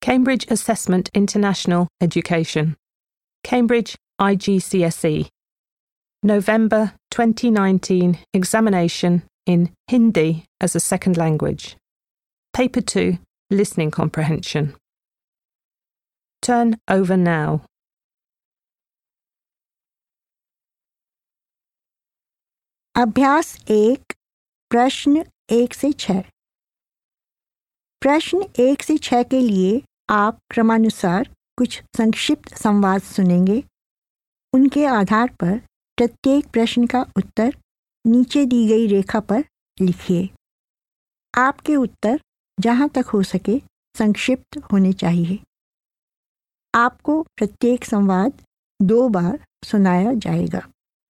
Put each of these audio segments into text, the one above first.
Cambridge Assessment International Education. Cambridge IGCSE. November 2019 examination in Hindi as a second language. Paper 2, Listening Comprehension. Turn over now. अभ्यास 1 प्रश्न 1 से 6। प्रश्न 1 से 6 के लिए आप क्रमानुसार कुछ संक्षिप्त संवाद सुनेंगे। उनके आधार पर प्रत्येक प्रश्न का उत्तर नीचे दी गई रेखा पर लिखिए। आपके उत्तर जहाँ तक हो सके संक्षिप्त होने चाहिए। आपको प्रत्येक संवाद 2 बार सुनाया जाएगा।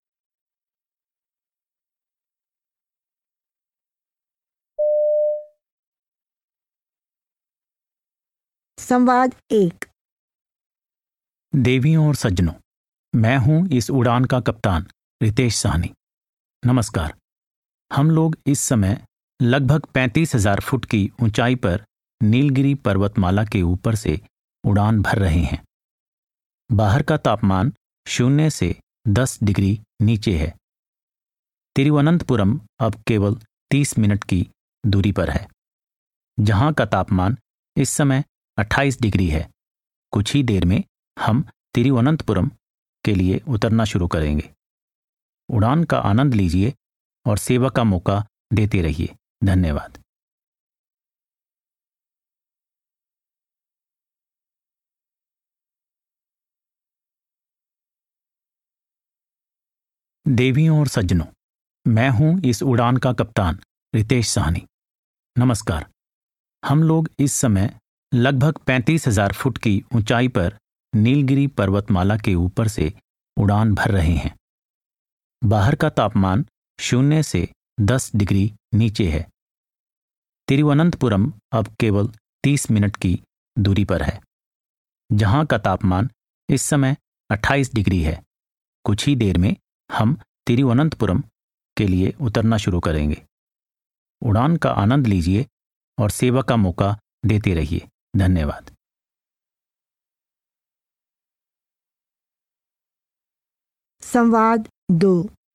संवाद 1। देवियों और सज्जनों, मैं हूं इस उड़ान का कप्तान रितेश साहनी। नमस्कार। हम लोग इस समय लगभग 35,000 फुट की ऊंचाई पर नीलगिरी पर्वतमाला के ऊपर से उड़ान भर रहे हैं। बाहर का तापमान 0 से 10 डिग्री नीचे है। तिरुवनंतपुरम अब केवल 30 मिनट की दूरी पर है, जहां का तापमान इस समय 28 डिग्री है। कुछ ही देर में हम तिरुवनंतपुरम के लिए उतरना शुरू करेंगे। उड़ान का आनंद लीजिए और सेवा का मौका देते रहिए। धन्यवाद। देवियों और सज्जनों, मैं हूं इस उड़ान का कप्तान रितेश साहनी। नमस्कार। हम लोग इस समय लगभग 35,000 फुट की ऊंचाई पर नीलगिरी पर्वतमाला के ऊपर से उड़ान भर रहे हैं। बाहर का तापमान 0 से 10 डिग्री नीचे है। तिरुवनंतपुरम अब केवल 30 मिनट की दूरी पर है, जहां का तापमान इस समय 28 डिग्री है। कुछ ही देर में हम तिरुवनंतपुरम के लिए उतरना शुरू करेंगे। उड़ान का आनंद लीजिए और सेवा का मौका देते रहिए। धन्यवाद। संवाद 2।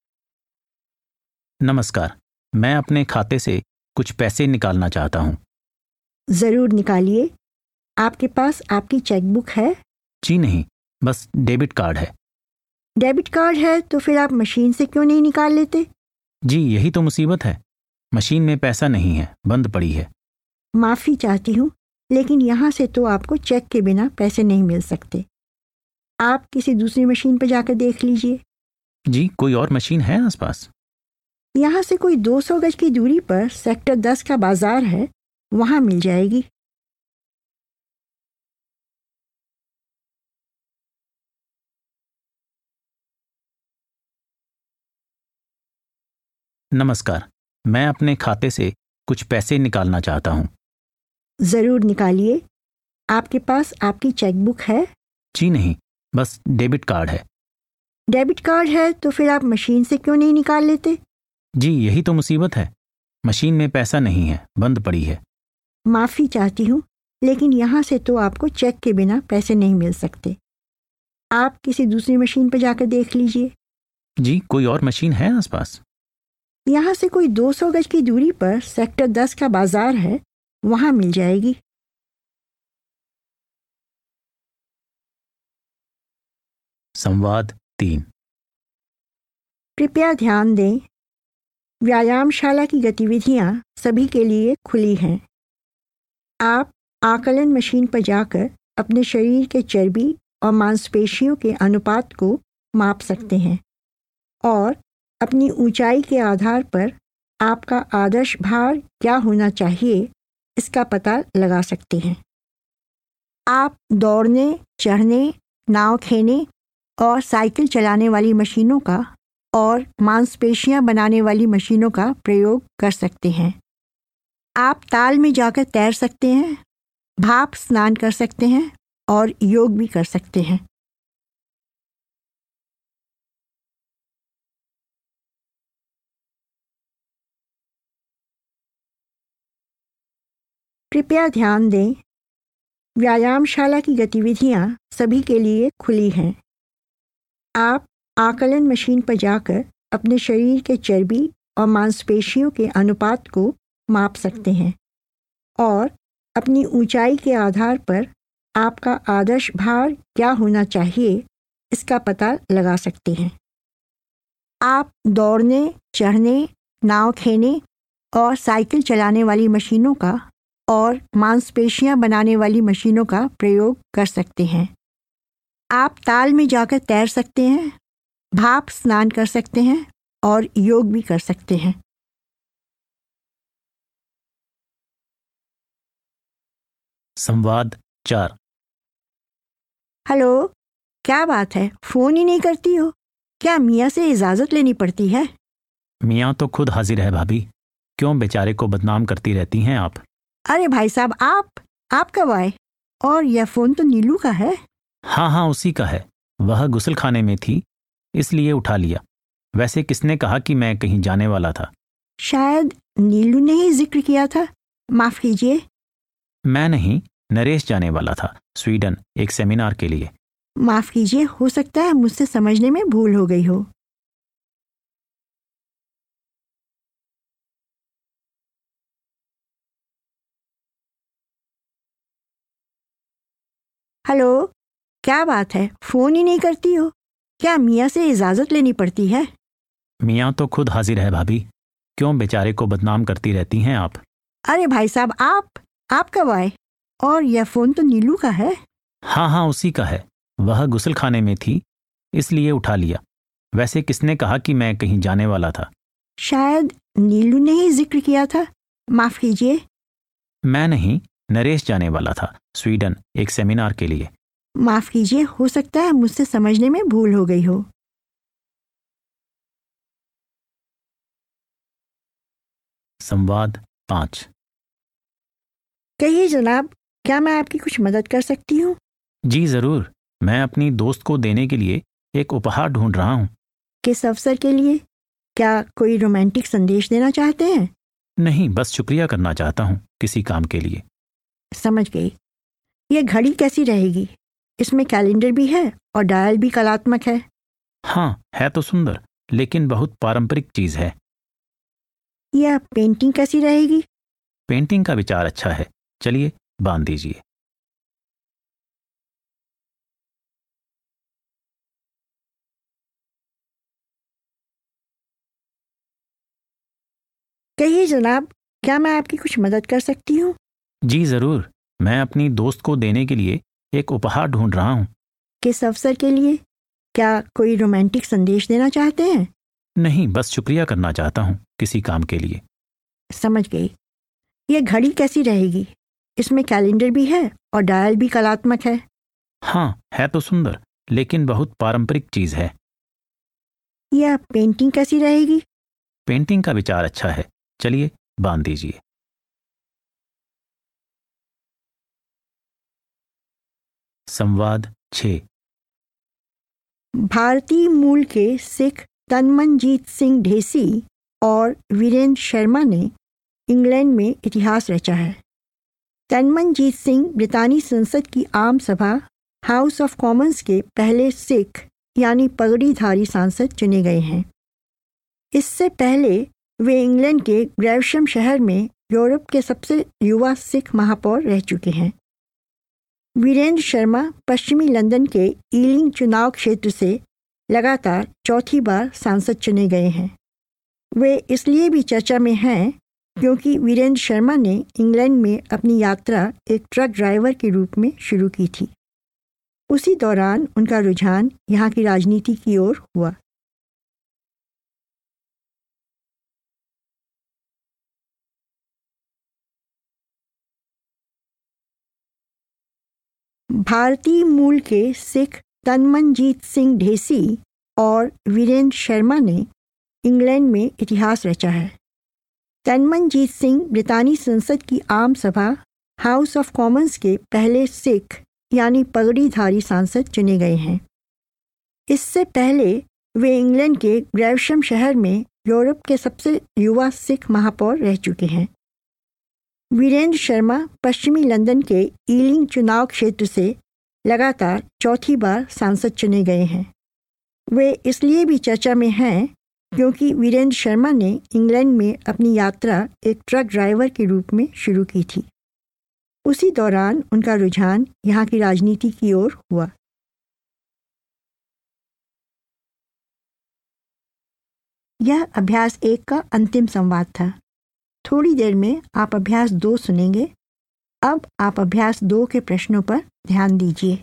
नमस्कार। मैं अपने खाते से कुछ पैसे निकालना चाहता हूँ। जरूर निकालिए। आपके पास आपकी चेकबुक है? जी नहीं, बस डेबिट कार्ड है। डेबिट कार्ड है तो फिर आप मशीन से क्यों नहीं निकाल लेते? जी, यही तो मुसीबत है। मशीन में पैसा नहीं है, बंद पड़ी है। माफ़ी चाहती हूँ, लेकिन यहाँ से तो आपको चेक के बिना पैसे नहीं मिल सकते। आप किसी दूसरी मशीन पर जाकर देख लीजिए। जी, कोई और मशीन है आसपास? यहाँ से कोई 200 गज की दूरी पर सेक्टर 10 का बाजार है, वहाँ मिल जाएगी। नमस्कार। मैं अपने खाते से कुछ पैसे निकालना चाहता हूँ। जरूर निकालिए। आपके पास आपकी चेकबुक है? जी नहीं, बस डेबिट कार्ड है। डेबिट कार्ड है तो फिर आप मशीन से क्यों नहीं निकाल लेते? जी, यही तो मुसीबत है। मशीन में पैसा नहीं है, बंद पड़ी है। माफ़ी चाहती हूँ, लेकिन यहाँ से तो आपको चेक के बिना पैसे नहीं मिल सकते। आप किसी दूसरी मशीन पर जाकर देख लीजिए। जी, कोई और मशीन है आसपास? यहाँ से कोई 200 गज की दूरी पर सेक्टर 10 का बाजार है, वहाँ मिल जाएगी। संवाद 3। कृपया ध्यान दें, व्यायामशाला की गतिविधियाँ सभी के लिए खुली हैं। आप आकलन मशीन पर जाकर अपने शरीर के चर्बी और मांसपेशियों के अनुपात को माप सकते हैं और अपनी ऊंचाई के आधार पर आपका आदर्श भार क्या होना चाहिए इसका पता लगा सकते हैं। आप दौड़ने, चढ़ने, नाव खेने और साइकिल चलाने वाली मशीनों का और मांसपेशियां बनाने वाली मशीनों का प्रयोग कर सकते हैं। आप ताल में जाकर तैर सकते हैं, भाप स्नान कर सकते हैं और योग भी कर सकते हैं। कृपया ध्यान दें, व्यायामशाला की गतिविधियां सभी के लिए खुली हैं। आप आकलन मशीन पर जाकर अपने शरीर के चर्बी और मांसपेशियों के अनुपात को माप सकते हैं और अपनी ऊंचाई के आधार पर आपका आदर्श भार क्या होना चाहिए इसका पता लगा सकते हैं। आप दौड़ने, चढ़ने, नाव खेने और साइकिल चलाने वाली मशीनों का और मांसपेशियां बनाने वाली मशीनों का प्रयोग कर सकते हैं। आप ताल में जाकर तैर सकते हैं, भाप स्नान कर सकते हैं और योग भी कर सकते हैं। संवाद 4। हेलो, क्या बात है, फोन ही नहीं करती हो? क्या मियाँ से इजाजत लेनी पड़ती है? मियाँ तो खुद हाजिर है भाभी, क्यों बेचारे को बदनाम करती रहती हैं आप? अरे भाई साहब, आप कब आए? और यह फोन तो नीलू का है। हाँ, उसी का है। वह गुस्ल खाने में थी, इसलिए उठा लिया। वैसे किसने कहा कि मैं कहीं जाने वाला था? शायद नीलू ने ही जिक्र किया था, माफ कीजिए। मैं नहीं, नरेश जाने वाला था स्वीडन एक सेमिनार के लिए। माफ कीजिए, हो सकता है मुझसे समझने में भूल हो गई हो। हेलो, क्या बात है, फोन ही नहीं करती हो? क्या मियाँ से इजाजत लेनी पड़ती है? मियाँ तो खुद हाजिर है भाभी, क्यों बेचारे को बदनाम करती रहती हैं आप? अरे भाई साहब, आप कब आए? और यह फोन तो नीलू का है। हाँ, उसी का है। वह गुस्ल खाने में थी, इसलिए उठा लिया। वैसे किसने कहा कि मैं कहीं जाने वाला था? शायद नीलू ने ही जिक्र किया था, माफ कीजिए। मैं नहीं, नरेश जाने वाला था स्वीडन एक सेमिनार के लिए। माफ कीजिए, हो सकता है मुझसे समझने में भूल हो गई हो। संवाद 5। कहिए जनाब, क्या मैं आपकी कुछ मदद कर सकती हूँ? जी जरूर, मैं अपनी दोस्त को देने के लिए एक उपहार ढूंढ रहा हूँ। किस अवसर के लिए? क्या कोई रोमांटिक संदेश देना चाहते हैं? नहीं, बस शुक्रिया करना चाहता हूँ किसी काम के लिए। समझ गई। यह घड़ी कैसी रहेगी? इसमें कैलेंडर भी है और डायल भी कलात्मक है। हाँ, है तो सुंदर, लेकिन बहुत पारंपरिक चीज है। यह पेंटिंग कैसी रहेगी? पेंटिंग का विचार अच्छा है, चलिए बांध दीजिए। कहिए जनाब, क्या मैं आपकी कुछ मदद कर सकती हूँ? जी जरूर, मैं अपनी दोस्त को देने के लिए एक उपहार ढूंढ रहा हूँ। किस अवसर के लिए? क्या कोई रोमांटिक संदेश देना चाहते हैं? नहीं, बस शुक्रिया करना चाहता हूँ किसी काम के लिए। समझ गई। यह घड़ी कैसी रहेगी? इसमें कैलेंडर भी है और डायल भी कलात्मक है। हाँ, है तो सुंदर, लेकिन बहुत पारंपरिक चीज है। यह पेंटिंग कैसी रहेगी? पेंटिंग का विचार अच्छा है, चलिए बांध दीजिए। संवाद 6। भारतीय मूल के सिख तनमनजीत सिंह ढेसी और वीरेंद्र शर्मा ने इंग्लैंड में इतिहास रचा है। तनमनजीत सिंह ब्रितानी संसद की आम सभा हाउस ऑफ कॉमन्स के पहले सिख यानी पगड़ीधारी सांसद चुने गए हैं। इससे पहले वे इंग्लैंड के ग्रेवशम शहर में यूरोप के सबसे युवा सिख महापौर रह चुके हैं। वीरेंद्र शर्मा पश्चिमी लंदन के ईलिंग चुनाव क्षेत्र से लगातार चौथी बार सांसद चुने गए हैं। वे इसलिए भी चर्चा में हैं क्योंकि वीरेंद्र शर्मा ने इंग्लैंड में अपनी यात्रा एक ट्रक ड्राइवर के रूप में शुरू की थी। उसी दौरान उनका रुझान यहाँ की राजनीति की ओर हुआ। भारतीय मूल के सिख तनमनजीत सिंह ढेसी और वीरेंद्र शर्मा ने इंग्लैंड में इतिहास रचा है। तनमनजीत सिंह ब्रितानी संसद की आम सभा हाउस ऑफ कॉमन्स के पहले सिख यानी पगड़ीधारी सांसद चुने गए हैं। इससे पहले वे इंग्लैंड के ग्रेवशम शहर में यूरोप के सबसे युवा सिख महापौर रह चुके हैं। वीरेंद्र शर्मा पश्चिमी लंदन के ईलिंग चुनाव क्षेत्र से लगातार चौथी बार सांसद चुने गए हैं। वे इसलिए भी चर्चा में हैं क्योंकि वीरेंद्र शर्मा ने इंग्लैंड में अपनी यात्रा एक ट्रक ड्राइवर के रूप में शुरू की थी। उसी दौरान उनका रुझान यहाँ की राजनीति की ओर हुआ। यह अभ्यास 1 का अंतिम संवाद था। थोड़ी देर में आप अभ्यास 2 सुनेंगे। अब आप अभ्यास 2 के प्रश्नों पर ध्यान दीजिए।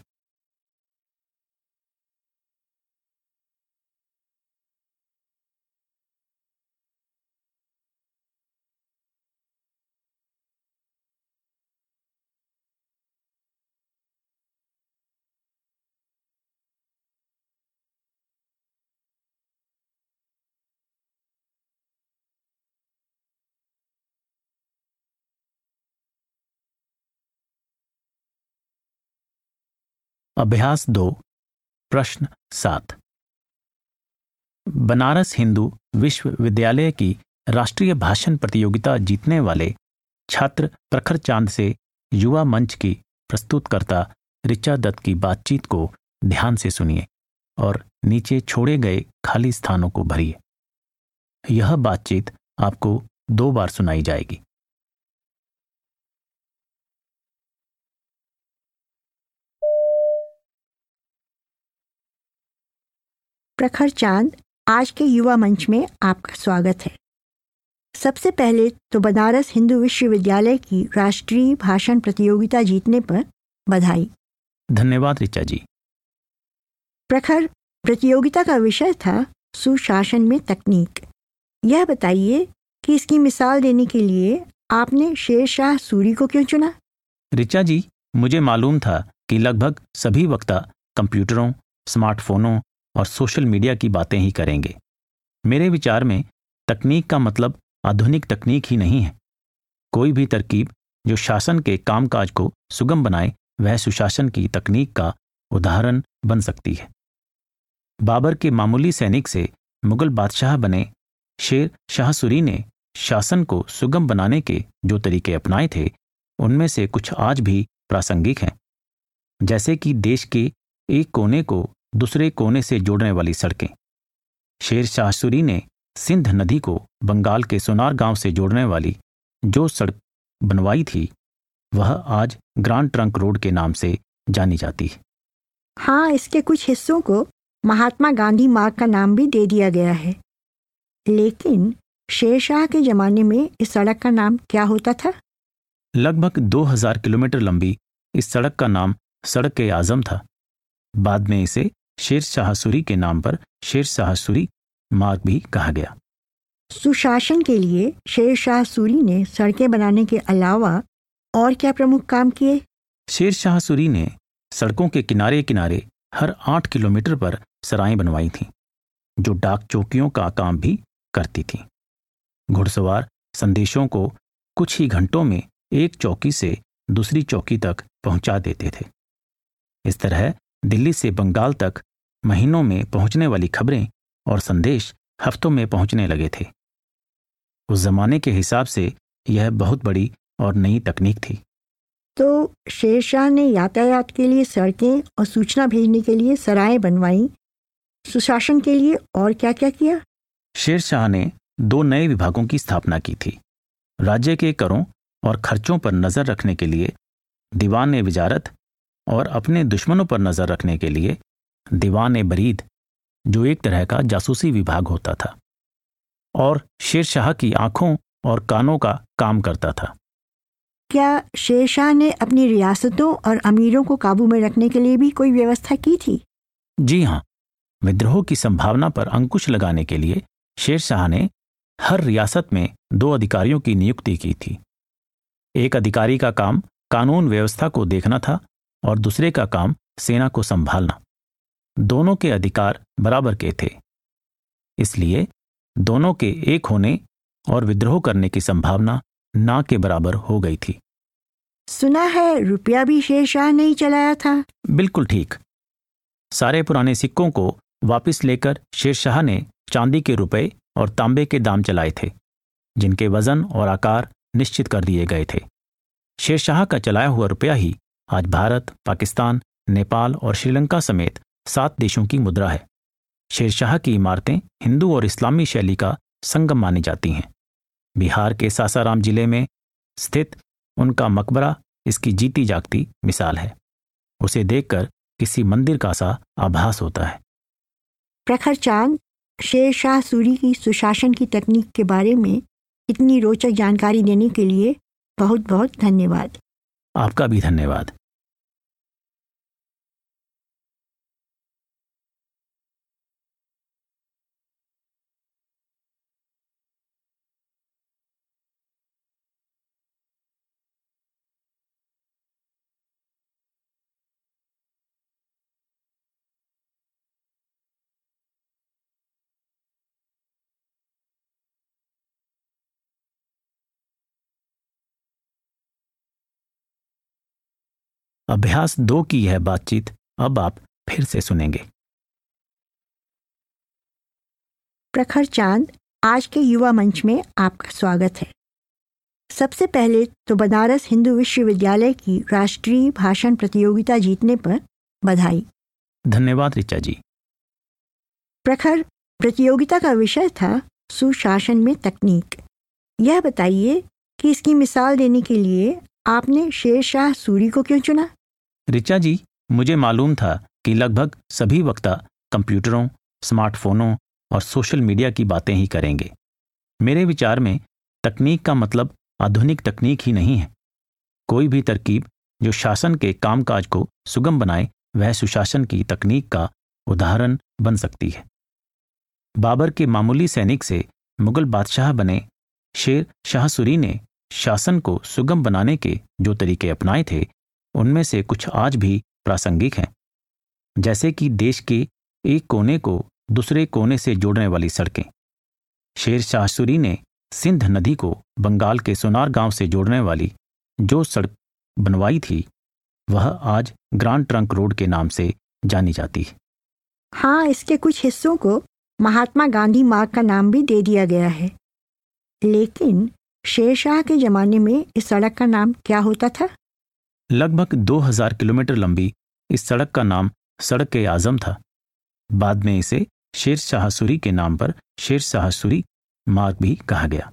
अभ्यास 2 प्रश्न 7। बनारस हिंदू विश्वविद्यालय की राष्ट्रीय भाषण प्रतियोगिता जीतने वाले छात्र प्रखर चांद से युवा मंच की प्रस्तुतकर्ता ऋचा दत्त की बातचीत को ध्यान से सुनिए और नीचे छोड़े गए खाली स्थानों को भरिए। यह बातचीत आपको 2 बार सुनाई जाएगी। प्रखर चांद, आज के युवा मंच में आपका स्वागत है। सबसे पहले तो बनारस हिंदू विश्वविद्यालय की राष्ट्रीय भाषण प्रतियोगिता जीतने पर बधाई। धन्यवाद ऋचा जी। प्रखर, प्रतियोगिता का विषय था सुशासन में तकनीक। यह बताइए कि इसकी मिसाल देने के लिए आपने शेरशाह सूरी को क्यों चुना? ऋचा जी, मुझे मालूम था कि लगभग सभी वक्ता कंप्यूटरों, स्मार्टफोनों और सोशल मीडिया की बातें ही करेंगे। मेरे विचार में तकनीक का मतलब आधुनिक तकनीक ही नहीं है। कोई भी तरकीब जो शासन के कामकाज को सुगम बनाए वह सुशासन की तकनीक का उदाहरण बन सकती है। बाबर के मामूली सैनिक से मुगल बादशाह बने शेर शाह सूरी ने शासन को सुगम बनाने के जो तरीके अपनाए थे उनमें से कुछ आज भी प्रासंगिक हैं, जैसे कि देश के एक कोने को दूसरे कोने से जोड़ने वाली सड़कें। शेर शाह सूरी ने सिंध नदी को बंगाल के सोनार गांव से जोड़ने वाली जो सड़क बनवाई थी वह आज ग्रांड ट्रंक रोड के नाम से जानी जाती है। हाँ, इसके कुछ हिस्सों को महात्मा गांधी मार्ग का नाम भी दे दिया गया है। लेकिन शेरशाह के जमाने में इस सड़क का नाम क्या होता था? लगभग 2000 किलोमीटर लंबी इस सड़क का नाम सड़क ए आजम था। बाद में इसे शेर शाह सूरी के नाम पर शेर शाह सूरी मार्ग भी कहा गया। सुशासन के लिए शेर शाह सूरी ने सड़कें बनाने के अलावा और क्या प्रमुख काम किए? शेर शाह सूरी ने सड़कों के किनारे किनारे हर 8 किलोमीटर पर सराएं बनवाई थीं, जो डाक चौकियों का काम भी करती थीं। घुड़सवार संदेशों को कुछ ही घंटों में एक चौकी से दूसरी चौकी तक पहुंचा देते थे। इस तरह दिल्ली से बंगाल तक महीनों में पहुंचने वाली खबरें और संदेश हफ्तों में पहुंचने लगे थे। उस जमाने के हिसाब से यह बहुत बड़ी और नई तकनीक थी। तो शेरशाह ने यातायात के लिए सड़कें और सूचना भेजने के लिए सराएं बनवाई। सुशासन के लिए और क्या क्या किया? शेरशाह ने 2 नए विभागों की स्थापना की थी। राज्य के करों और खर्चों पर नजर रखने के लिए दीवान ए वजारत और अपने दुश्मनों पर नजर रखने के लिए दीवान ए बरीद, जो एक तरह का जासूसी विभाग होता था और शेरशाह की आंखों और कानों का काम करता था। क्या शेरशाह ने अपनी रियासतों और अमीरों को काबू में रखने के लिए भी कोई व्यवस्था की थी? जी हाँ, विद्रोह की संभावना पर अंकुश लगाने के लिए शेरशाह ने हर रियासत में 2 अधिकारियों की नियुक्ति की थी। एक अधिकारी का काम कानून व्यवस्था को देखना था और दूसरे का काम सेना को संभालना। दोनों के अधिकार बराबर के थे, इसलिए दोनों के एक होने और विद्रोह करने की संभावना ना के बराबर हो गई थी। सुना है रुपया भी शेरशाह ने ही चलाया था? बिल्कुल ठीक। सारे पुराने सिक्कों को वापस लेकर शेरशाह ने चांदी के रुपए और तांबे के दाम चलाए थे, जिनके वजन और आकार निश्चित कर दिए गए थे। शेरशाह का चलाया हुआ रुपया ही आज भारत, पाकिस्तान, नेपाल और श्रीलंका समेत 7 देशों की मुद्रा है। शेरशाह की इमारतें हिंदू और इस्लामी शैली का संगम मानी जाती हैं। बिहार के सासाराम जिले में स्थित उनका मकबरा इसकी जीती जागती मिसाल है। उसे देखकर किसी मंदिर का सा आभास होता है। प्रखर चांद, शेरशाह सूरी की सुशासन की तकनीक के बारे में इतनी रोचक जानकारी देने के लिए बहुत बहुत धन्यवाद। आपका भी धन्यवाद। अभ्यास 2 की यह बातचीत अब आप फिर से सुनेंगे। प्रखर चांद, आज के युवा मंच में आपका स्वागत है। सबसे पहले तो बनारस हिंदू विश्वविद्यालय की राष्ट्रीय भाषण प्रतियोगिता जीतने पर बधाई। धन्यवाद ऋचा जी। प्रखर, प्रतियोगिता का विषय था सुशासन में तकनीक। यह बताइए कि इसकी मिसाल देने के लिए आपने शेरशाह सूरी को क्यों चुना? ऋचा जी, मुझे मालूम था कि लगभग सभी वक्ता कंप्यूटरों, स्मार्टफोनों और सोशल मीडिया की बातें ही करेंगे। मेरे विचार में तकनीक का मतलब आधुनिक तकनीक ही नहीं है। कोई भी तरकीब जो शासन के कामकाज को सुगम बनाए वह सुशासन की तकनीक का उदाहरण बन सकती है। बाबर के मामूली सैनिक से मुगल बादशाह बने शेर शाह सूरी ने शासन को सुगम बनाने के जो तरीके अपनाए थे उनमें से कुछ आज भी प्रासंगिक हैं, जैसे कि देश के एक कोने को दूसरे कोने से जोड़ने वाली सड़कें। शेर शाह सूरी ने सिंध नदी को बंगाल के सोनार गांव से जोड़ने वाली जो सड़क बनवाई थी वह आज ग्रांड ट्रंक रोड के नाम से जानी जाती है। हाँ, इसके कुछ हिस्सों को महात्मा गांधी मार्ग का नाम भी दे दिया गया है। लेकिन शेरशाह के जमाने में इस सड़क का नाम क्या होता था? लगभग 2000 किलोमीटर लंबी इस सड़क का नाम सड़क-ए-आजम था। बाद में इसे शेर शाह सूरी के नाम पर शेर शाह सूरी मार्ग भी कहा गया।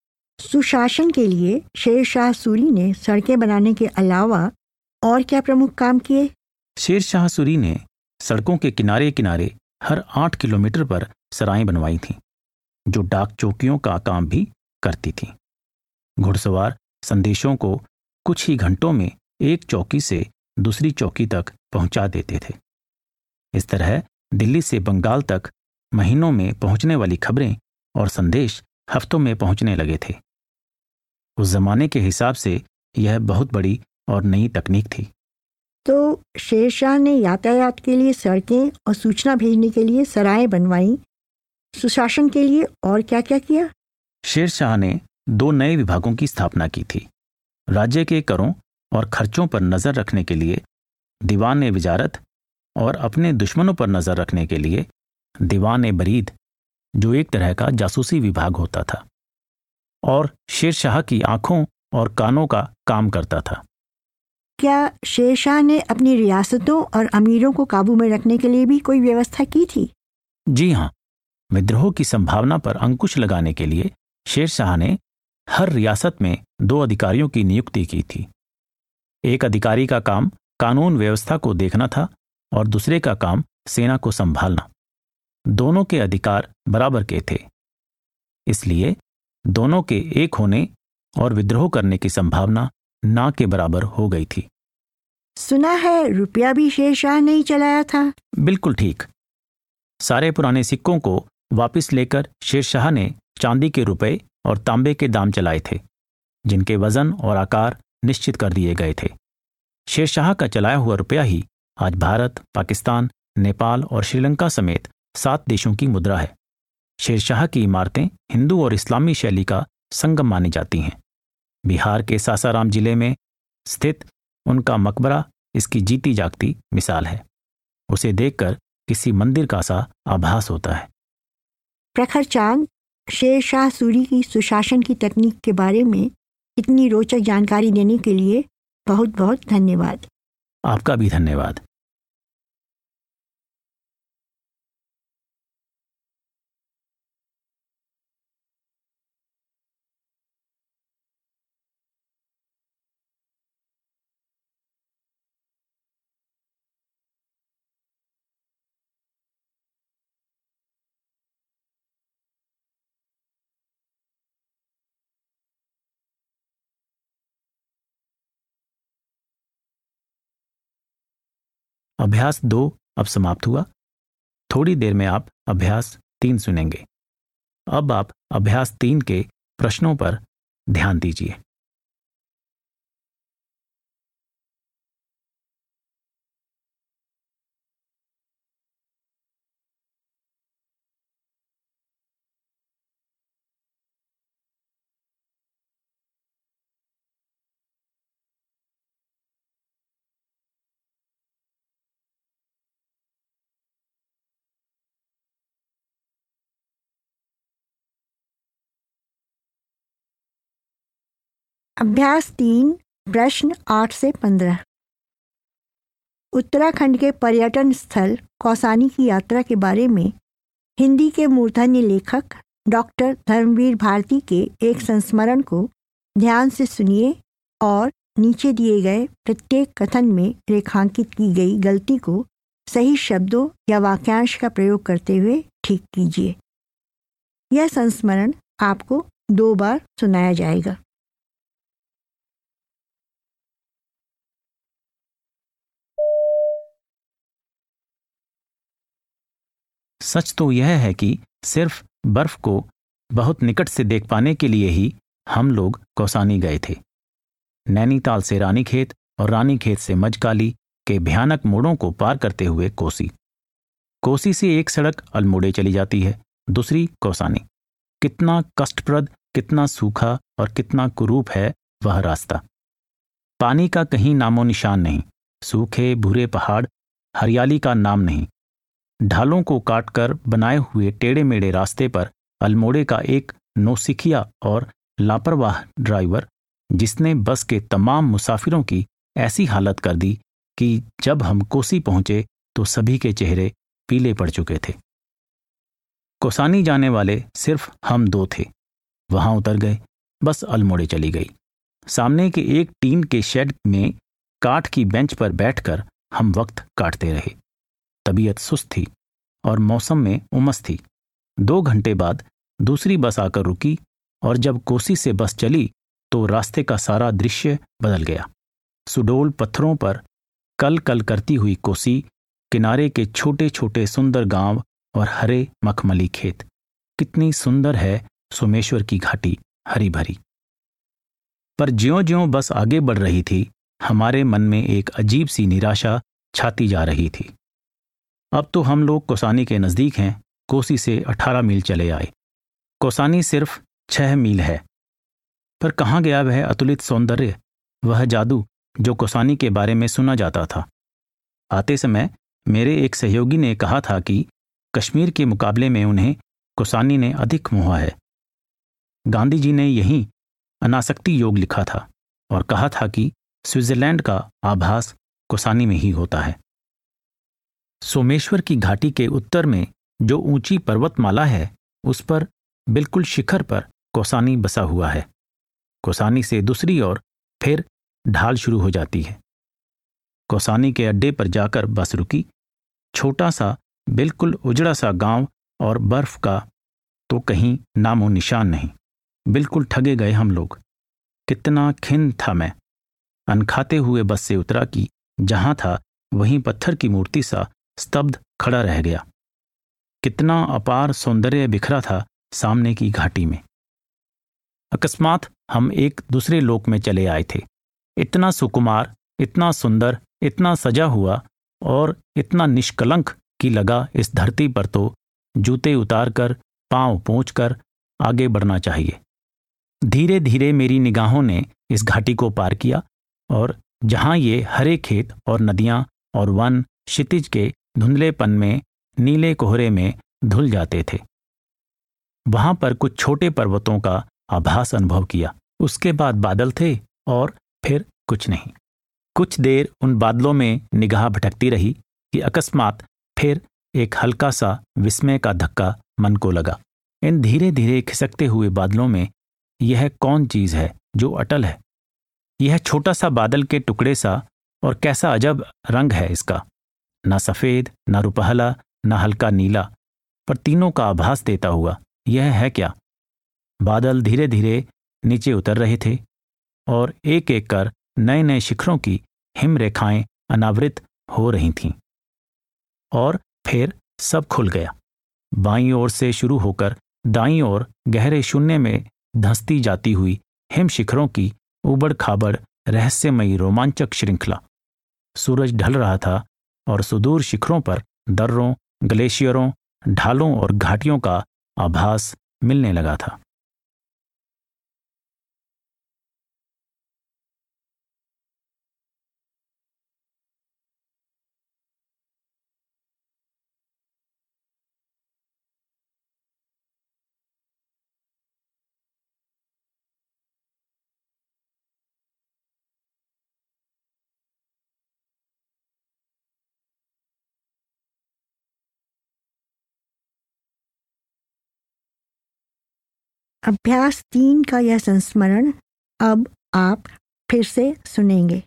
सुशासन के लिए शेर शाह सूरी ने सड़कें बनाने के अलावा और क्या प्रमुख काम किए? शेर शाह सूरी ने सड़कों के किनारे किनारे हर 8 किलोमीटर पर सराएं बनवाई थीं, जो डाक चौकियों का काम भी करती थीं। घुड़सवार संदेशों को कुछ ही घंटों में एक चौकी से दूसरी चौकी तक पहुंचा देते थे। इस तरह दिल्ली से बंगाल तक महीनों में पहुंचने वाली खबरें और संदेश हफ्तों में पहुंचने लगे थे। उस जमाने के हिसाब से यह बहुत बड़ी और नई तकनीक थी। तो शेरशाह ने यातायात के लिए सड़कें और सूचना भेजने के लिए सराएं बनवाई। सुशासन के लिए और क्या क्या किया? शेरशाह ने 2 नए विभागों की स्थापना की थी। राज्य के करों और खर्चों पर नजर रखने के लिए दीवान-ए-विजारत और अपने दुश्मनों पर नजर रखने के लिए दीवान-ए-बरीद, जो एक तरह का जासूसी विभाग होता था और शेरशाह की आंखों और कानों का काम करता था। क्या शेरशाह ने अपनी रियासतों और अमीरों को काबू में रखने के लिए भी कोई व्यवस्था की थी? जी हाँ, विद्रोह की संभावना पर अंकुश लगाने के लिए शेरशाह ने हर रियासत में 2 अधिकारियों की नियुक्ति की थी। एक अधिकारी का काम कानून व्यवस्था को देखना था और दूसरे का काम सेना को संभालना। दोनों के अधिकार बराबर के थे, इसलिए दोनों के एक होने और विद्रोह करने की संभावना ना के बराबर हो गई थी। सुना है रुपया भी शेरशाह ने ही चलाया था? बिल्कुल ठीक। सारे पुराने सिक्कों को वापस लेकर शेरशाह ने चांदी के रुपए और तांबे के दाम चलाए थे, जिनके वजन और आकार निश्चित कर दिए गए थे। शेरशाह का चलाया हुआ रुपया ही आज भारत, पाकिस्तान, नेपाल और श्रीलंका समेत 7 देशों की मुद्रा है। शेरशाह की इमारतें हिंदू और इस्लामी शैली का संगम मानी जाती हैं। बिहार के सासाराम जिले में स्थित उनका मकबरा इसकी जीती जागती मिसाल है। उसे देखकर किसी मंदिर का सा आभास होता है। प्रखर चांद, शेरशाह सूरी की सुशासन की तकनीक के बारे में इतनी रोचक जानकारी देने के लिए बहुत बहुत धन्यवाद। आपका भी धन्यवाद। अभ्यास 2 अब समाप्त हुआ। थोड़ी देर में आप अभ्यास 3 सुनेंगे। अब आप अभ्यास 3 के प्रश्नों पर ध्यान दीजिए। अभ्यास 3 प्रश्न 8 से 15। उत्तराखंड के पर्यटन स्थल कौसानी की यात्रा के बारे में हिंदी के मूर्धन्य लेखक डॉक्टर धर्मवीर भारती के एक संस्मरण को ध्यान से सुनिए और नीचे दिए गए प्रत्येक कथन में रेखांकित की गई गलती को सही शब्दों या वाक्यांश का प्रयोग करते हुए ठीक कीजिए। यह संस्मरण आपको 2 बार सुनाया जाएगा। सच तो यह है कि सिर्फ बर्फ को बहुत निकट से देख पाने के लिए ही हम लोग कौसानी गए थे। नैनीताल से रानीखेत और रानीखेत से मजकाली के भयानक मोड़ों को पार करते हुए कोसी से एक सड़क अल्मोड़े चली जाती है, दूसरी कौसानी। कितना कष्टप्रद, कितना सूखा और कितना कुरूप है वह रास्ता। पानी का कहीं नामो निशान नहीं, सूखे भूरे पहाड़, हरियाली का नाम नहीं। ढालों को काटकर बनाए हुए टेढ़े मेढ़े रास्ते पर अल्मोड़े का एक नौसिखिया और लापरवाह ड्राइवर, जिसने बस के तमाम मुसाफिरों की ऐसी हालत कर दी कि जब हम कोसी पहुंचे तो सभी के चेहरे पीले पड़ चुके थे। कौसानी जाने वाले सिर्फ हम 2 थे। वहां उतर गए, बस अल्मोड़े चली गई। सामने के एक टीन के शेड में काठ की बेंच पर बैठकर हम वक्त काटते रहे। तबीयत सुस्त थी और मौसम में उमस थी। 2 घंटे बाद दूसरी बस आकर रुकी और जब कोसी से बस चली तो रास्ते का सारा दृश्य बदल गया। सुडोल पत्थरों पर कल कल करती हुई कोसी, किनारे के छोटे छोटे सुंदर गांव और हरे मखमली खेत। कितनी सुंदर है सोमेश्वर की घाटी, हरी भरी। पर ज्यों-ज्यों बस आगे बढ़ रही थी, हमारे मन में एक अजीब सी निराशा छाती जा रही थी। अब तो हम लोग कौसानी के नज़दीक हैं। कोसी से 18 मील चले आए। कौसानी सिर्फ 6 मील है। पर कहाँ गया वह अतुलित सौंदर्य, वह जादू जो कौसानी के बारे में सुना जाता था। आते समय मेरे एक सहयोगी ने कहा था कि कश्मीर के मुकाबले में उन्हें कौसानी ने अधिक मोहा है। गांधी जी ने यही अनासक्ति योग लिखा था और कहा था कि स्विट्जरलैंड का आभास कौसानी में ही होता है। सोमेश्वर की घाटी के उत्तर में जो ऊंची पर्वतमाला है, उस पर बिल्कुल शिखर पर कौसानी बसा हुआ है। कौसानी से दूसरी ओर फिर ढाल शुरू हो जाती है। कौसानी के अड्डे पर जाकर बस रुकी। छोटा सा बिल्कुल उजड़ा सा गांव और बर्फ का तो कहीं नामो निशान नहीं। बिल्कुल ठगे गए हम लोग। कितना खिन्न था मैं। अनखाते हुए बस से उतरा कि जहां था वहीं पत्थर की मूर्ति सा स्तब्ध खड़ा रह गया। कितना अपार सौंदर्य बिखरा था सामने की घाटी में। अकस्मात हम एक दूसरे लोक में चले आए थे। इतना सुकुमार, इतना सुंदर, इतना सजा हुआ और इतना निष्कलंक कि लगा इस धरती पर तो जूते उतारकर, पांव पोंछकर आगे बढ़ना चाहिए। धीरे धीरे मेरी निगाहों ने इस घाटी को पार किया और जहां ये हरे खेत और नदियां और वन क्षितिज के धुंधलेपन में, नीले कोहरे में धुल जाते थे, वहां पर कुछ छोटे पर्वतों का आभास अनुभव किया। उसके बाद बादल थे और फिर कुछ नहीं। कुछ देर उन बादलों में निगाह भटकती रही कि अकस्मात फिर एक हल्का सा विस्मय का धक्का मन को लगा। इन धीरे धीरे खिसकते हुए बादलों में यह कौन चीज है जो अटल है? यह छोटा सा बादल के टुकड़े सा, और कैसा अजब रंग है इसका, ना सफेद, ना रुपहला, ना हल्का नीला, पर तीनों का आभास देता हुआ। यह है क्या? बादल धीरे धीरे नीचे उतर रहे थे और एक एक कर नए नए शिखरों की हिम रेखाएं अनावृत हो रही थीं। और फिर सब खुल गया। बाईं ओर से शुरू होकर दाईं ओर गहरे शून्य में धंसती जाती हुई हिम शिखरों की उबड़ खाबड़ रहस्यमयी रोमांचक श्रृंखला। सूरज ढल रहा था और सुदूर शिखरों पर दर्रों, ग्लेशियरों, ढालों और घाटियों का आभास मिलने लगा था। अभ्यास 3 का यह संस्मरण अब आप फिर से सुनेंगे।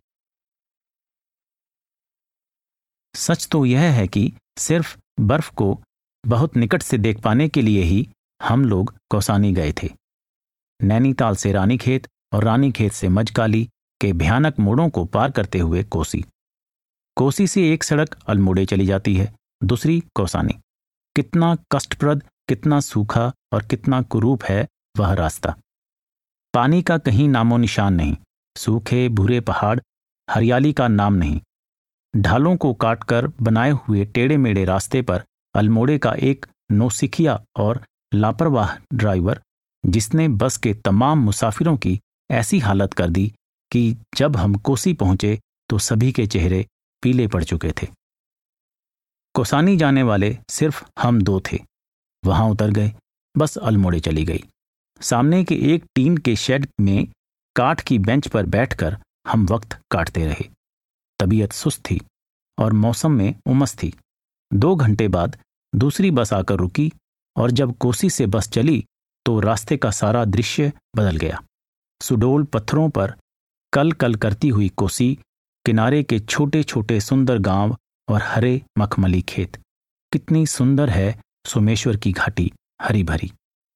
सच तो यह है कि सिर्फ बर्फ को बहुत निकट से देख पाने के लिए ही हम लोग कौसानी गए थे। नैनीताल से रानीखेत और रानीखेत से मजकाली के भयानक मोड़ों को पार करते हुए कोसी। कोसी से एक सड़क अल्मोड़े चली जाती है, दूसरी कौसानी। कितना कष्टप्रद, कितना सूखा और कितना कुरूप है वह रास्ता। पानी का कहीं नामो निशान नहीं, सूखे भूरे पहाड़, हरियाली का नाम नहीं। ढालों को काटकर बनाए हुए टेढ़े मेढ़े रास्ते पर अल्मोड़े का एक नौसिखिया और लापरवाह ड्राइवर, जिसने बस के तमाम मुसाफिरों की ऐसी हालत कर दी कि जब हम कोसी पहुंचे तो सभी के चेहरे पीले पड़ चुके थे। कौसानी जाने वाले सिर्फ हम 2 थे। वहां उतर गए, बस अल्मोड़े चली गई। सामने के एक टीन के शेड में काठ की बेंच पर बैठकर हम वक्त काटते रहे। तबीयत सुस्त थी और मौसम में उमस थी। 2 घंटे बाद दूसरी बस आकर रुकी और जब कोसी से बस चली तो रास्ते का सारा दृश्य बदल गया। सुडोल पत्थरों पर कल कल करती हुई कोसी, किनारे के छोटे छोटे सुंदर गांव और हरे मखमली खेत। कितनी सुंदर है सोमेश्वर की घाटी, हरी भरी।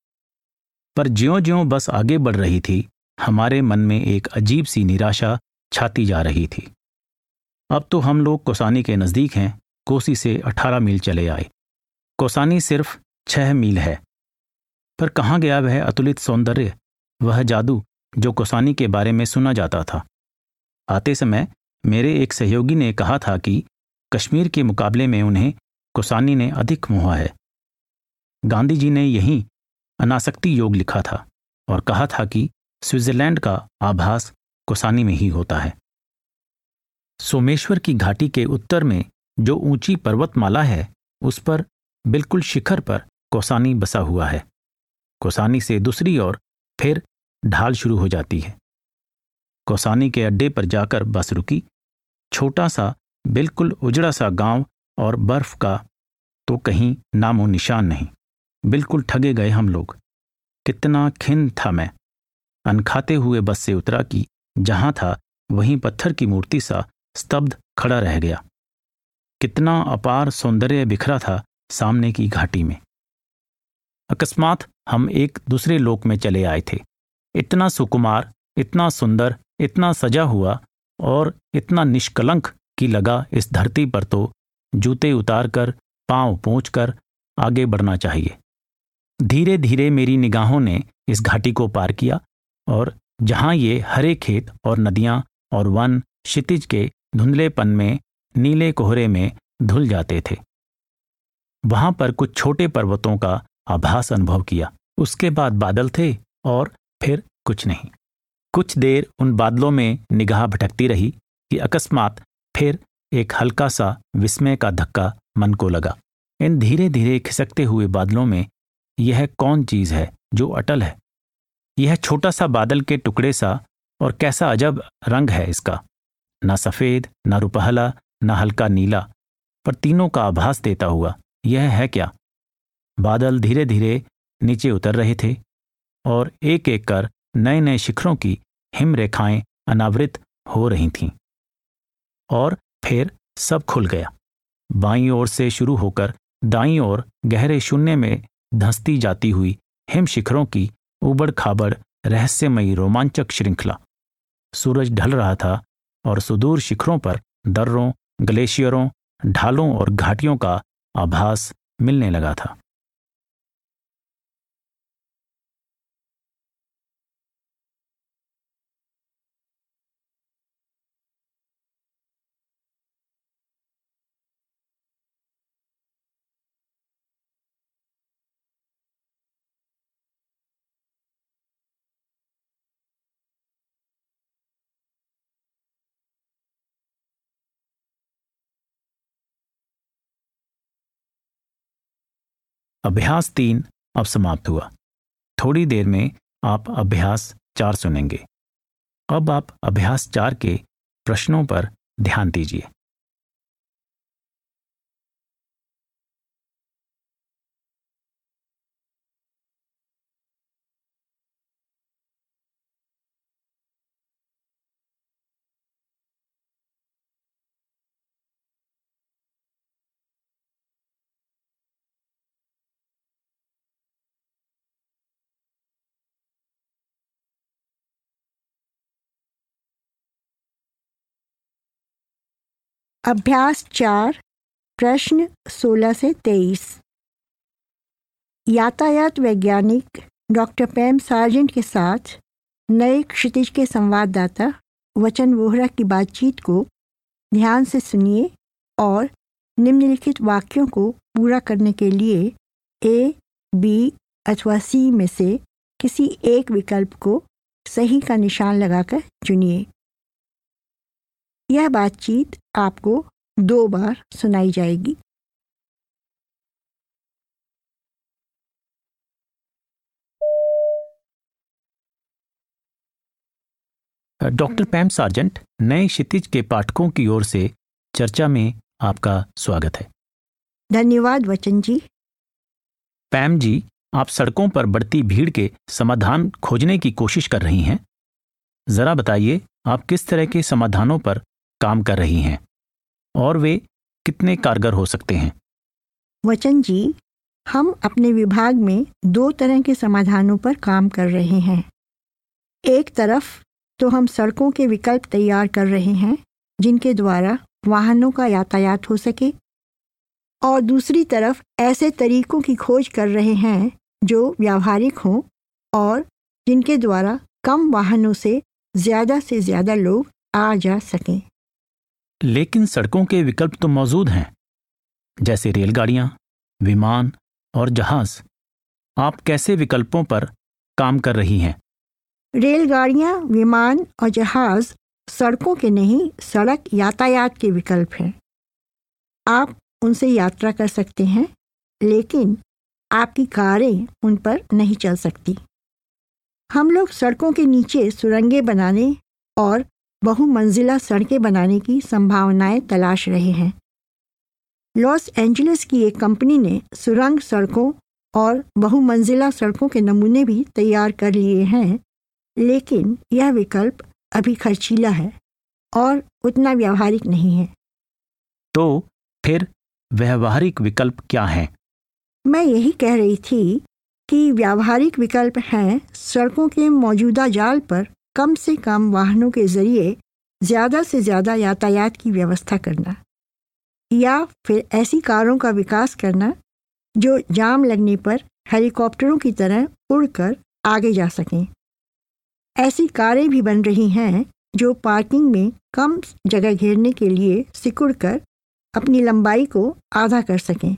पर ज्यों-ज्यों बस आगे बढ़ रही थी, हमारे मन में एक अजीब सी निराशा छाती जा रही थी। अब तो हम लोग कौसानी के नजदीक हैं। कोसी से 18 मील चले आए। कौसानी सिर्फ 6 मील है। पर कहाँ गया वह अतुलित सौंदर्य, वह जादू जो कौसानी के बारे में सुना जाता था? आते समय मेरे एक सहयोगी ने कहा था कि कश्मीर के मुकाबले में उन्हें कौसानी ने अधिक मोहा है। गांधी जी ने यही अनासक्ति योग लिखा था और कहा था कि स्विट्जरलैंड का आभास कौसानी में ही होता है। सोमेश्वर की घाटी के उत्तर में जो ऊंची पर्वतमाला है, उस पर बिल्कुल शिखर पर कौसानी बसा हुआ है। कौसानी से दूसरी ओर फिर ढाल शुरू हो जाती है। कौसानी के अड्डे पर जाकर बस रुकी। छोटा सा बिल्कुल उजड़ा सा गांव और बर्फ का तो कहीं नामो निशान नहीं। बिल्कुल ठगे गए हम लोग। कितना खिन्न था मैं। अनखाते हुए बस से उतरा कि जहां था वहीं पत्थर की मूर्ति सा स्तब्ध खड़ा रह गया। कितना अपार सौंदर्य बिखरा था सामने की घाटी में। अकस्मात हम एक दूसरे लोक में चले आए थे। इतना सुकुमार, इतना सुंदर, इतना सजा हुआ और इतना निष्कलंक कि लगा इस धरती पर तो जूते उतार कर, पांव पोंछ कर आगे बढ़ना चाहिए। धीरे धीरे मेरी निगाहों ने इस घाटी को पार किया और जहां ये हरे खेत और नदियां और वन क्षितिज के धुंधलेपन में, नीले कोहरे में धुल जाते थे, वहां पर कुछ छोटे पर्वतों का आभास अनुभव किया। उसके बाद बादल थे और फिर कुछ नहीं। कुछ देर उन बादलों में निगाह भटकती रही कि अकस्मात फिर एक हल्का सा विस्मय का धक्का मन को लगा। इन धीरे धीरे खिसकते हुए बादलों में यह कौन चीज है जो अटल है? यह छोटा सा बादल के टुकड़े सा, और कैसा अजब रंग है इसका, ना सफेद, ना रुपहला, ना हल्का नीला, पर तीनों का आभास देता हुआ। यह है क्या? बादल धीरे धीरे नीचे उतर रहे थे और एक एक कर नए नए शिखरों की हिम रेखाएं अनावृत हो रही थीं। और फिर सब खुल गया। बाईं ओर से शुरू होकर दाईं ओर गहरे शून्य में धंसती जाती हुई हिम शिखरों की उबड़ खाबड़ रहस्यमयी रोमांचक श्रृंखला। सूरज ढल रहा था और सुदूर शिखरों पर दर्रों, ग्लेशियरों, ढालों और घाटियों का आभास मिलने लगा था। अभ्यास 3 अब समाप्त हुआ। थोड़ी देर में आप अभ्यास 4 सुनेंगे। अब आप अभ्यास 4 के प्रश्नों पर ध्यान दीजिए। अभ्यास 4 प्रश्न 16 से 23। यातायात वैज्ञानिक डॉक्टर पैम सार्जेंट के साथ नए क्षितिज के संवाददाता वचन वोहरा की बातचीत को ध्यान से सुनिए और निम्नलिखित वाक्यों को पूरा करने के लिए ए, बी अथवा सी में से किसी एक विकल्प को सही का निशान लगाकर चुनिए। यह बातचीत आपको 2 बार सुनाई जाएगी। डॉक्टर पैम सार्जेंट, नए क्षितिज के पाठकों की ओर से चर्चा में आपका स्वागत है। धन्यवाद वचन जी। पैम जी, आप सड़कों पर बढ़ती भीड़ के समाधान खोजने की कोशिश कर रही हैं। जरा बताइए, आप किस तरह के समाधानों पर काम कर रही हैं और वे कितने कारगर हो सकते हैं? वचन जी, हम अपने विभाग में 2 तरह के समाधानों पर काम कर रहे हैं। एक तरफ तो हम सड़कों के विकल्प तैयार कर रहे हैं जिनके द्वारा वाहनों का यातायात हो सके, और दूसरी तरफ ऐसे तरीकों की खोज कर रहे हैं जो व्यावहारिक हों और जिनके द्वारा कम वाहनों से ज़्यादा लोग आ जा सकें। लेकिन सड़कों के विकल्प तो मौजूद हैं, जैसे रेलगाड़ियां, विमान और जहाज। आप कैसे विकल्पों पर काम कर रही हैं? रेलगाड़ियां, विमान और जहाज सड़कों के नहीं, सड़क यातायात के विकल्प हैं। आप उनसे यात्रा कर सकते हैं, लेकिन आपकी कारें उन पर नहीं चल सकती। हम लोग सड़कों के नीचे सुरंगें बनाने और बहुमंजिला सड़कें बनाने की संभावनाएं तलाश रहे हैं। लॉस एंजलिस की एक कंपनी ने सुरंग सड़कों और बहुमंजिला सड़कों के नमूने भी तैयार कर लिए हैं, लेकिन यह विकल्प अभी खर्चीला है और उतना व्यावहारिक नहीं है। तो फिर व्यावहारिक विकल्प क्या हैं? मैं यही कह रही थी कि व्यावहारिक विकल्प हैं सड़कों के मौजूदा जाल पर कम से कम वाहनों के जरिए ज़्यादा से ज़्यादा यातायात की व्यवस्था करना, या फिर ऐसी कारों का विकास करना जो जाम लगने पर हेलीकॉप्टरों की तरह उड़कर आगे जा सकें। ऐसी कारें भी बन रही हैं जो पार्किंग में कम जगह घेरने के लिए सिकुड़कर अपनी लंबाई को आधा कर सकें।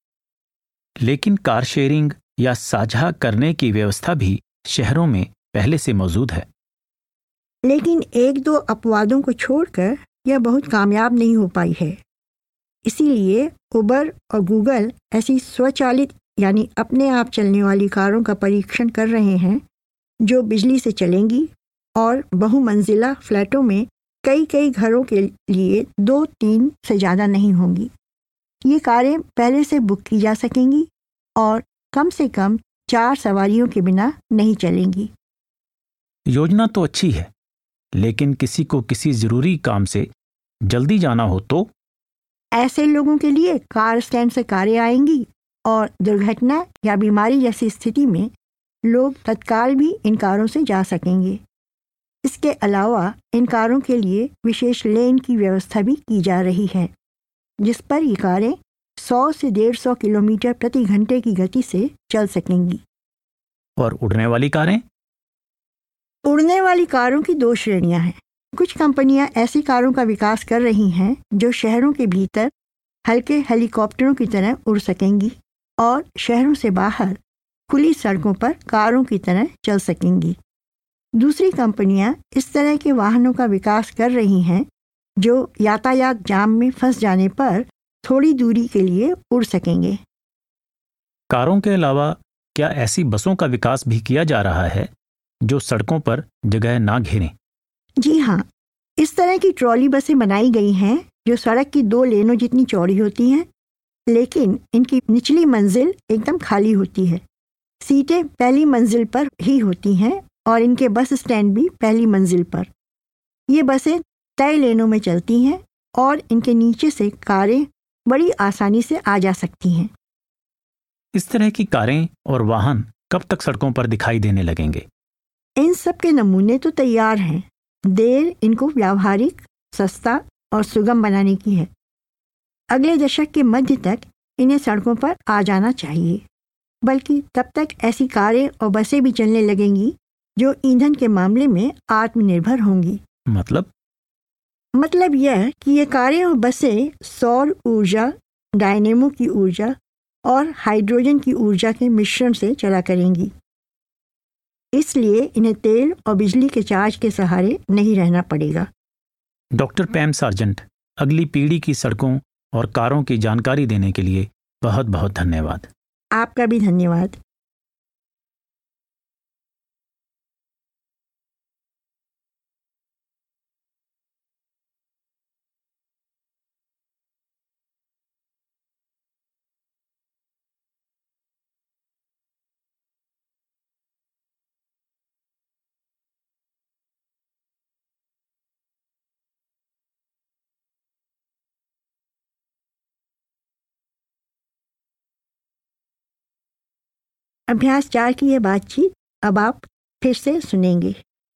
लेकिन कार शेयरिंग या साझा करने की व्यवस्था भी शहरों में पहले से मौजूद है। लेकिन 1-2 अपवादों को छोड़कर यह बहुत कामयाब नहीं हो पाई है। इसीलिए उबर और गूगल ऐसी स्वचालित यानी अपने आप चलने वाली कारों का परीक्षण कर रहे हैं जो बिजली से चलेंगी और बहुमंजिला फ्लैटों में कई घरों के लिए 2-3 से ज़्यादा नहीं होंगी। ये कारें पहले से बुक की जा सकेंगी और कम से कम 4 सवारियों के बिना नहीं चलेंगी। योजना तो अच्छी है, लेकिन किसी को किसी जरूरी काम से जल्दी जाना हो तो? ऐसे लोगों के लिए कार स्टैंड से कारें आएंगी और दुर्घटना या बीमारी जैसी स्थिति में लोग तत्काल भी इन कारों से जा सकेंगे। इसके अलावा इन कारों के लिए विशेष लेन की व्यवस्था भी की जा रही है, जिस पर ये कारें 100 से 150 किलोमीटर प्रति घंटे की गति से चल सकेंगी। और उड़ने वाली कारें? उड़ने वाली कारों की 2 श्रेणियां हैं। कुछ कंपनियां ऐसी कारों का विकास कर रही हैं जो शहरों के भीतर हल्के हेलीकॉप्टरों की तरह उड़ सकेंगी और शहरों से बाहर खुली सड़कों पर कारों की तरह चल सकेंगी। दूसरी कंपनियां इस तरह के वाहनों का विकास कर रही हैं जो यातायात जाम में फंस जाने पर थोड़ी दूरी के लिए उड़ सकेंगे। कारों के अलावा क्या ऐसी बसों का विकास भी किया जा रहा है जो सड़कों पर जगह ना घेरें? जी हाँ, इस तरह की ट्रॉली बसें बनाई गई हैं जो सड़क की 2 लेनों जितनी चौड़ी होती हैं, लेकिन इनकी निचली मंजिल एकदम खाली होती है। सीटें पहली मंजिल पर ही होती हैं और इनके बस स्टैंड भी पहली मंजिल पर। ये बसें तय लेनों में चलती हैं और इनके नीचे से कारें बड़ी आसानी से आ जा सकती हैं। इस तरह की कारें और वाहन कब तक सड़कों पर दिखाई देने लगेंगे? इन सब के नमूने तो तैयार हैं। देर इनको व्यावहारिक, सस्ता और सुगम बनाने की है। अगले दशक के मध्य तक इन्हें सड़कों पर आ जाना चाहिए, बल्कि तब तक ऐसी कारें और बसें भी चलने लगेंगी जो ईंधन के मामले में आत्मनिर्भर होंगी। मतलब यह कि ये कारें और बसें सौर ऊर्जा, डायनेमो की ऊर्जा और हाइड्रोजन की ऊर्जा के मिश्रण से चला करेंगी। इसलिए इन्हें तेल और बिजली के चार्ज के सहारे नहीं रहना पड़ेगा। डॉक्टर पैम सार्जेंट, अगली पीढ़ी की सड़कों और कारों की जानकारी देने के लिए बहुत बहुत धन्यवाद। आपका भी धन्यवाद। अभ्यास 4 की यह बातचीत अब आप फिर से सुनेंगे।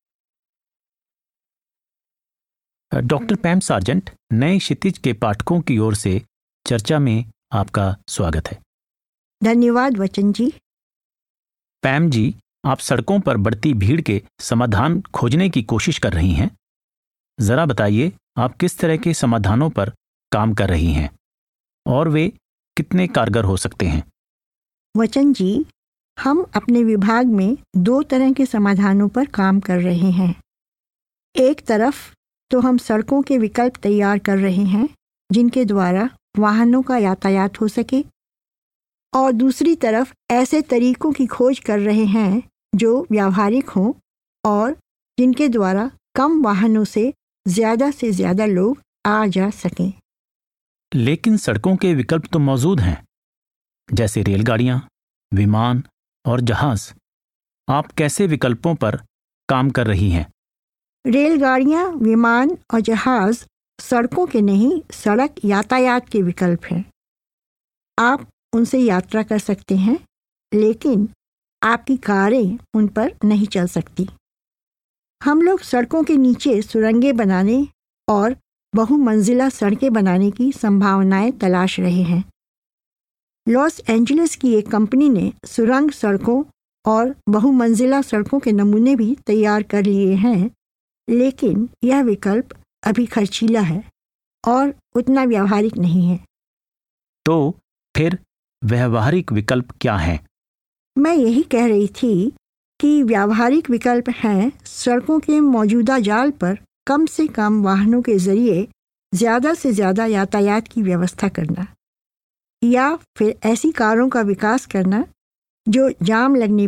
डॉक्टर पैम सार्जेंट, नए क्षितिज के पाठकों की ओर से चर्चा में आपका स्वागत है। धन्यवाद वचन जी। पैम जी, आप सड़कों पर बढ़ती भीड़ के समाधान खोजने की कोशिश कर रही हैं। जरा बताइए, आप किस तरह के समाधानों पर काम कर रही हैं और वे कितने कारगर हो सकते हैं? वचन जी, हम अपने विभाग में 2 तरह के समाधानों पर काम कर रहे हैं। एक तरफ तो हम सड़कों के विकल्प तैयार कर रहे हैं जिनके द्वारा वाहनों का यातायात हो सके, और दूसरी तरफ ऐसे तरीकों की खोज कर रहे हैं जो व्यावहारिक हों और जिनके द्वारा कम वाहनों से ज़्यादा लोग आ जा सकें। लेकिन सड़कों के विकल्प तो मौजूद हैं, जैसे रेलगाड़ियां, विमान और जहाज। आप कैसे विकल्पों पर काम कर रही हैं? रेलगाड़ियां, विमान और जहाज सड़कों के नहीं, सड़क यातायात के विकल्प हैं। आप उनसे यात्रा कर सकते हैं, लेकिन आपकी कारें उन पर नहीं चल सकती। हम लोग सड़कों के नीचे सुरंगें बनाने और बहुमंजिला सड़कें बनाने की संभावनाएं तलाश रहे हैं। लॉस एंजलिस की एक कंपनी ने सुरंग सड़कों और बहुमंजिला सड़कों के नमूने भी तैयार कर लिए हैं, लेकिन यह विकल्प अभी खर्चीला है और उतना व्यावहारिक नहीं है। तो फिर व्यावहारिक विकल्प क्या हैं? मैं यही कह रही थी कि व्यावहारिक विकल्प हैं सड़कों के मौजूदा जाल पर कम से कम वाहनों के जरिए ज़्यादा से ज़्यादा यातायात की व्यवस्था करना, या फिर ऐसी कारों का विकास करना जो जाम लगने पर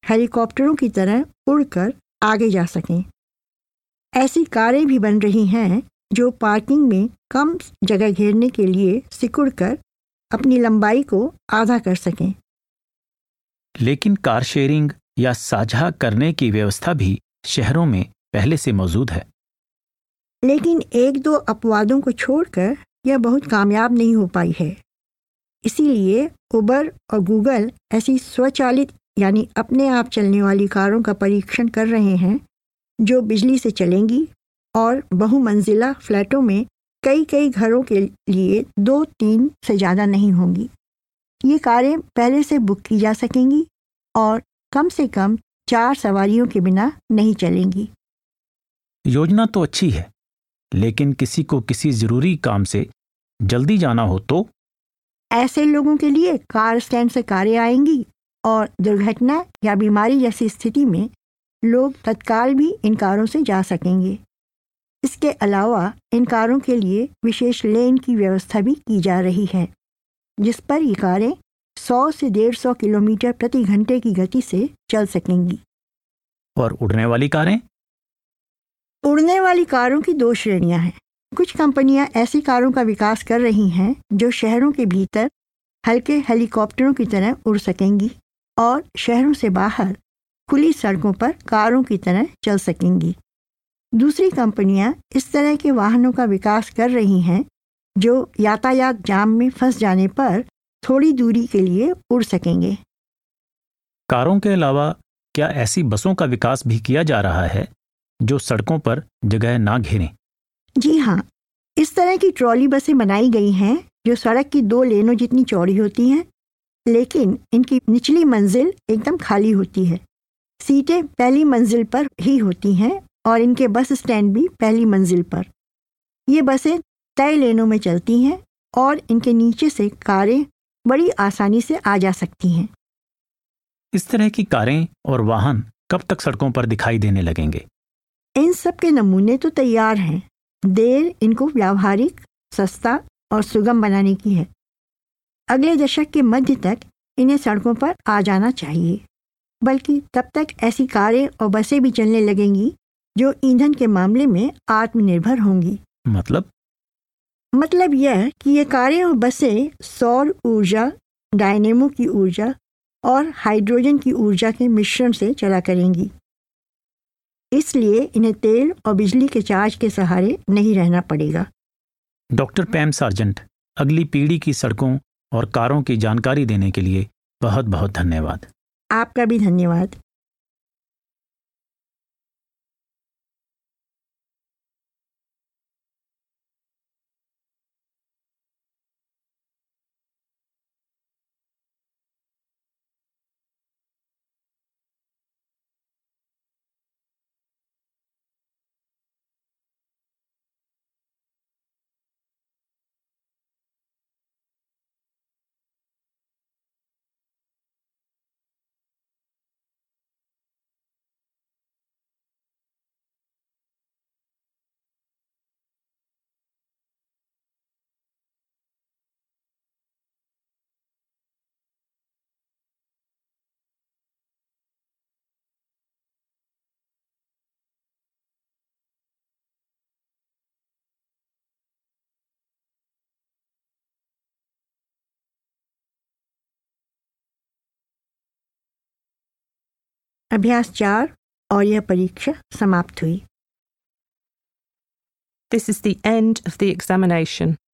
हेलीकॉप्टरों की तरह उड़कर आगे जा सकें। ऐसी कारें भी बन रही हैं जो पार्किंग में कम जगह घेरने के लिए सिकुड़कर अपनी लंबाई को आधा कर सकें। लेकिन कार शेयरिंग या साझा करने की व्यवस्था भी शहरों में पहले से मौजूद है। लेकिन एक दो अपवादों को छोड़कर यह बहुत कामयाब नहीं हो पाई है। इसीलिए उबर और गूगल ऐसी स्वचालित यानी अपने आप चलने वाली कारों का परीक्षण कर रहे हैं जो बिजली से चलेंगी और बहुमंजिला फ्लैटों में कई कई घरों के लिए 2-3 से ज़्यादा नहीं होंगी। ये कारें पहले से बुक की जा सकेंगी और कम से कम 4 सवारियों के बिना नहीं चलेंगी। योजना तो अच्छी है, लेकिन किसी को किसी जरूरी काम से जल्दी जाना हो तो ऐसे लोगों के लिए कार स्टैंड से कारें आएंगी और दुर्घटना या बीमारी जैसी स्थिति में लोग तत्काल भी इन कारों से जा सकेंगे। इसके अलावा इन कारों के लिए विशेष लेन की व्यवस्था भी की जा रही है, जिस पर ये कारें 100 से 150 किलोमीटर प्रति घंटे की गति से चल सकेंगी। और उड़ने वाली कारें? उड़ने वाली कारों की 2 श्रेणियां हैं। कुछ कंपनियां ऐसी कारों का विकास कर रही हैं जो शहरों के भीतर हल्के हेलीकॉप्टरों की तरह उड़ सकेंगी और शहरों से बाहर खुली सड़कों पर कारों की तरह चल सकेंगी। दूसरी कंपनियां इस तरह के वाहनों का विकास कर रही हैं जो यातायात जाम में फंस जाने पर थोड़ी दूरी के लिए उड़ सकेंगे। कारों के अलावा क्या ऐसी बसों का विकास भी किया जा रहा है जो सड़कों पर जगह ना घेरें? जी हाँ, इस तरह की ट्रॉली बसें बनाई गई हैं जो सड़क की 2 लेनों जितनी चौड़ी होती हैं, लेकिन इनकी निचली मंजिल एकदम खाली होती है। सीटें पहली मंजिल पर ही होती हैं और इनके बस स्टैंड भी पहली मंजिल पर। ये बसें तय लेनों में चलती हैं और इनके नीचे से कारें बड़ी आसानी से आ जा सकती हैं। इस तरह की कारें और वाहन कब तक सड़कों पर दिखाई देने लगेंगे? इन सब के नमूने तो तैयार हैं। देर इनको व्यावहारिक, सस्ता और सुगम बनाने की है। अगले दशक के मध्य तक इन्हें सड़कों पर आ जाना चाहिए, बल्कि तब तक ऐसी कारें और बसें भी चलने लगेंगी जो ईंधन के मामले में आत्मनिर्भर होंगी। मतलब यह कि ये कारें और बसें सौर ऊर्जा, डायनेमो की ऊर्जा और हाइड्रोजन की ऊर्जा के मिश्रण से चला करेंगी। इसलिए इन्हें तेल और बिजली के चार्ज के सहारे नहीं रहना पड़ेगा। डॉक्टर पैम सार्जेंट, अगली पीढ़ी की सड़कों और कारों की जानकारी देने के लिए बहुत बहुत धन्यवाद। आपका भी धन्यवाद। अभ्यास 4 और यह परीक्षा समाप्त हुई। This is the end of the examination.